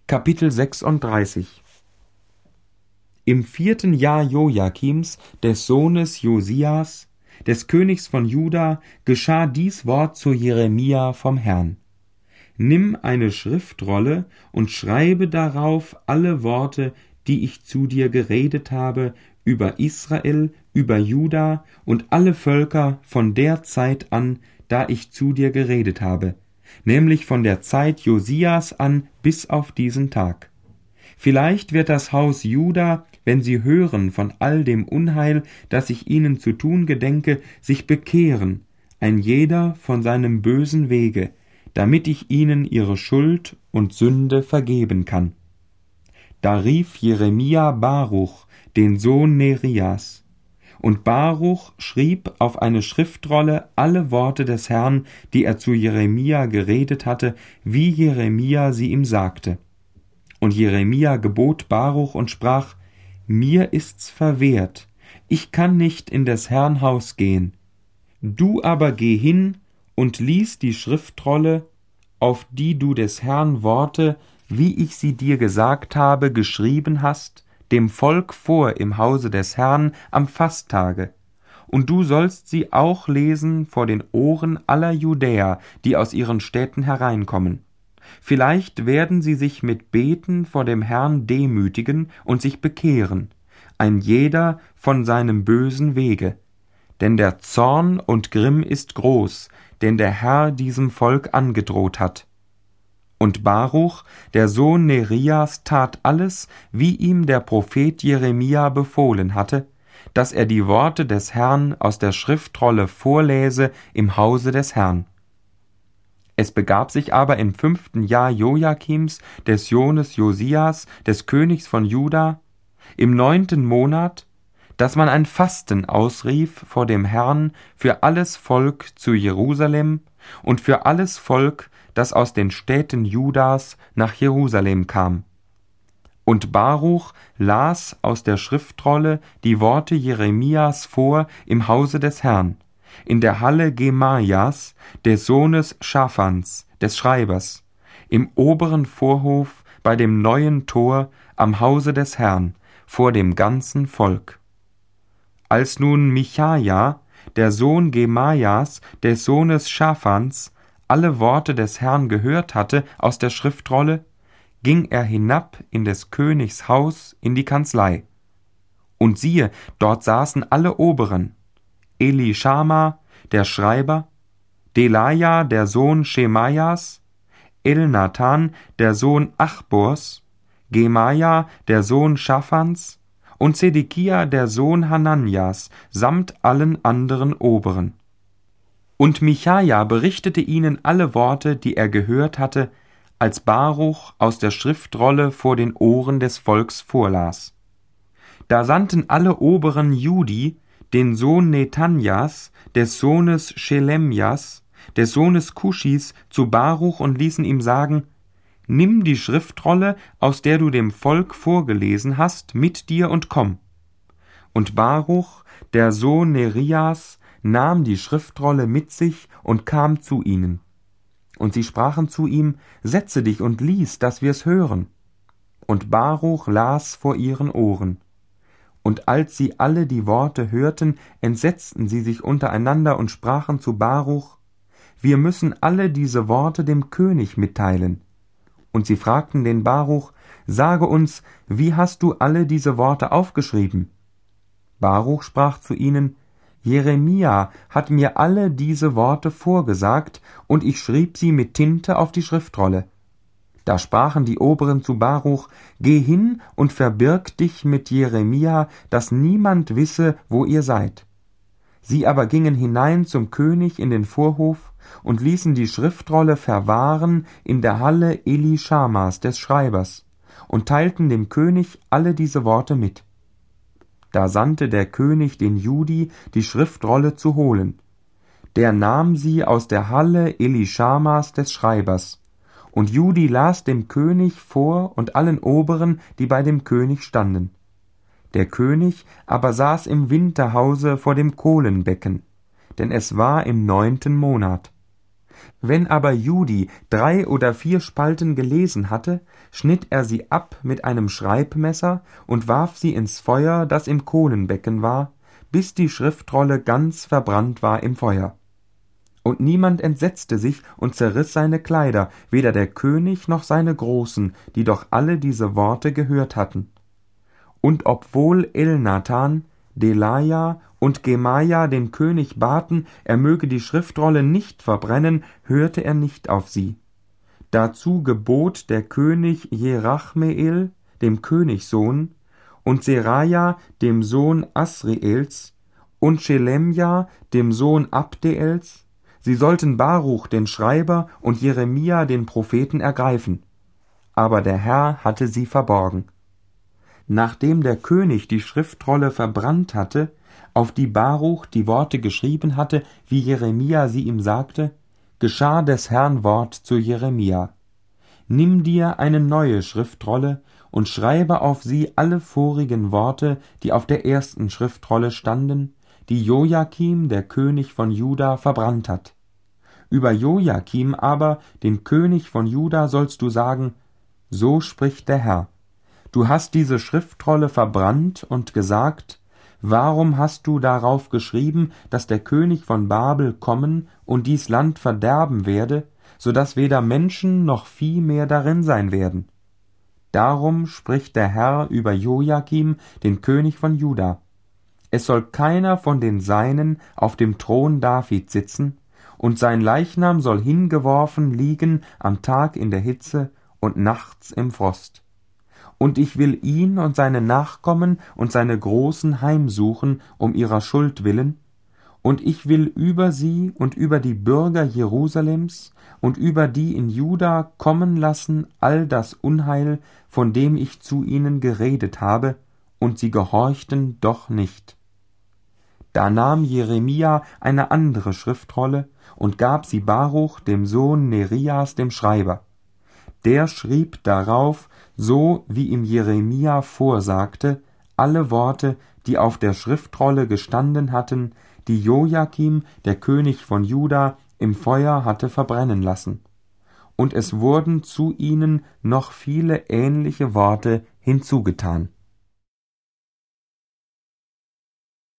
Kapitel 36. Im 4. Jahr Joachims, des Sohnes Josias, des Königs von Juda, geschah dies Wort zu Jeremia vom Herrn: Nimm eine Schriftrolle und schreibe darauf alle Worte, die ich zu dir geredet habe, über Israel, über Juda und alle Völker von der Zeit an, da ich zu dir geredet habe, nämlich von der Zeit Josias an bis auf diesen Tag. Vielleicht wird das Haus Juda, wenn sie hören von all dem Unheil, das ich ihnen zu tun gedenke, sich bekehren, ein jeder von seinem bösen Wege, damit ich ihnen ihre Schuld und Sünde vergeben kann. Da rief Jeremia Baruch, den Sohn Nerias, und Baruch schrieb auf eine Schriftrolle alle Worte des Herrn, die er zu Jeremia geredet hatte, wie Jeremia sie ihm sagte. Und Jeremia gebot Baruch und sprach: Mir ist's verwehrt, ich kann nicht in des Herrn Haus gehen. Du aber geh hin und lies die Schriftrolle, auf die du des Herrn Worte, wie ich sie dir gesagt habe, geschrieben hast, dem Volk vor im Hause des Herrn am Fasttage, und du sollst sie auch lesen vor den Ohren aller Judäer, die aus ihren Städten hereinkommen. Vielleicht werden sie sich mit Beten vor dem Herrn demütigen und sich bekehren, ein jeder von seinem bösen Wege. Denn der Zorn und Grimm ist groß, den der Herr diesem Volk angedroht hat. Und Baruch, der Sohn Nerias, tat alles, wie ihm der Prophet Jeremia befohlen hatte, dass er die Worte des Herrn aus der Schriftrolle vorläse im Hause des Herrn. Es begab sich aber im 5. Jahr Joachims, des Sohnes Josias, des Königs von Juda, im 9. Monat, dass man ein Fasten ausrief vor dem Herrn für alles Volk zu Jerusalem und für alles Volk, das aus den Städten Judas nach Jerusalem kam. Und Baruch las aus der Schriftrolle die Worte Jeremias vor im Hause des Herrn, in der Halle Gemaias, des Sohnes Schaphans, des Schreibers, im oberen Vorhof bei dem neuen Tor am Hause des Herrn, vor dem ganzen Volk. Als nun Michaja, der Sohn Gemaias, des Sohnes Schaphans, alle Worte des Herrn gehört hatte aus der Schriftrolle, ging er hinab in des Königs Haus in die Kanzlei. Und siehe, dort saßen alle Oberen: Elishama, der Schreiber, Delaja, der Sohn Schemaias, Elnathan, der Sohn Achbors, Gemaja, der Sohn Schaphans, und Zedekia, der Sohn Hananias, samt allen anderen Oberen. Und Michaja berichtete ihnen alle Worte, die er gehört hatte, als Baruch aus der Schriftrolle vor den Ohren des Volks vorlas. Da sandten alle Oberen Judi, den Sohn Nethanjas, des Sohnes Schelemjas, des Sohnes Kuschis, zu Baruch und ließen ihm sagen: Nimm die Schriftrolle, aus der du dem Volk vorgelesen hast, mit dir und komm. Und Baruch, der Sohn Nerias, nahm die Schriftrolle mit sich und kam zu ihnen. Und sie sprachen zu ihm: Setze dich und lies, dass wir's hören. Und Baruch las vor ihren Ohren. Und als sie alle die Worte hörten, entsetzten sie sich untereinander und sprachen zu Baruch: Wir müssen alle diese Worte dem König mitteilen. Und sie fragten den Baruch: Sage uns, wie hast du alle diese Worte aufgeschrieben? Baruch sprach zu ihnen: Jeremia hat mir alle diese Worte vorgesagt, und ich schrieb sie mit Tinte auf die Schriftrolle. Da sprachen die Oberen zu Baruch: Geh hin und verbirg dich mit Jeremia, dass niemand wisse, wo ihr seid. Sie aber gingen hinein zum König in den Vorhof und ließen die Schriftrolle verwahren in der Halle Elishamas, des Schreibers, und teilten dem König alle diese Worte mit. Da sandte der König den Judi, die Schriftrolle zu holen. Der nahm sie aus der Halle Elishamas, des Schreibers, und Judi las dem König vor und allen Oberen, die bei dem König standen. Der König aber saß im Winterhause vor dem Kohlenbecken, denn es war im 9. Monat. Wenn aber Judi 3 oder 4 Spalten gelesen hatte, schnitt er sie ab mit einem Schreibmesser und warf sie ins Feuer, das im Kohlenbecken war, bis die Schriftrolle ganz verbrannt war im Feuer. Und niemand entsetzte sich und zerriss seine Kleider, weder der König noch seine Großen, die doch alle diese Worte gehört hatten. Und obwohl Elnathan, Delaja und Gemaja den König baten, er möge die Schriftrolle nicht verbrennen, hörte er nicht auf sie. Dazu gebot der König Jerachmeel, dem Königssohn, und Seraja, dem Sohn Asriels, und Schelemja, dem Sohn Abdeels, sie sollten Baruch, den Schreiber, und Jeremia, den Propheten, ergreifen. Aber der Herr hatte sie verborgen. Nachdem der König die Schriftrolle verbrannt hatte, auf die Baruch die Worte geschrieben hatte, wie Jeremia sie ihm sagte, geschah des Herrn Wort zu Jeremia: Nimm dir eine neue Schriftrolle und schreibe auf sie alle vorigen Worte, die auf der ersten Schriftrolle standen, die Jojakim, der König von Juda, verbrannt hat. Über Jojakim aber, den König von Juda, sollst du sagen: So spricht der Herr: Du hast diese Schriftrolle verbrannt und gesagt: Warum hast du darauf geschrieben, dass der König von Babel kommen und dies Land verderben werde, so dass weder Menschen noch Vieh mehr darin sein werden? Darum spricht der Herr über Jojakim, den König von Juda: Es soll keiner von den Seinen auf dem Thron Davids sitzen, und sein Leichnam soll hingeworfen liegen am Tag in der Hitze und nachts im Frost. Und ich will ihn und seine Nachkommen und seine Großen heimsuchen um ihrer Schuld willen, und ich will über sie und über die Bürger Jerusalems und über die in Juda kommen lassen all das Unheil, von dem ich zu ihnen geredet habe, und sie gehorchten doch nicht. Da nahm Jeremia eine andere Schriftrolle und gab sie Baruch, dem Sohn Nerias, dem Schreiber. Der schrieb darauf, so wie ihm Jeremia vorsagte, alle Worte, die auf der Schriftrolle gestanden hatten, die Jojakim, der König von Juda, im Feuer hatte verbrennen lassen. Und es wurden zu ihnen noch viele ähnliche Worte hinzugetan.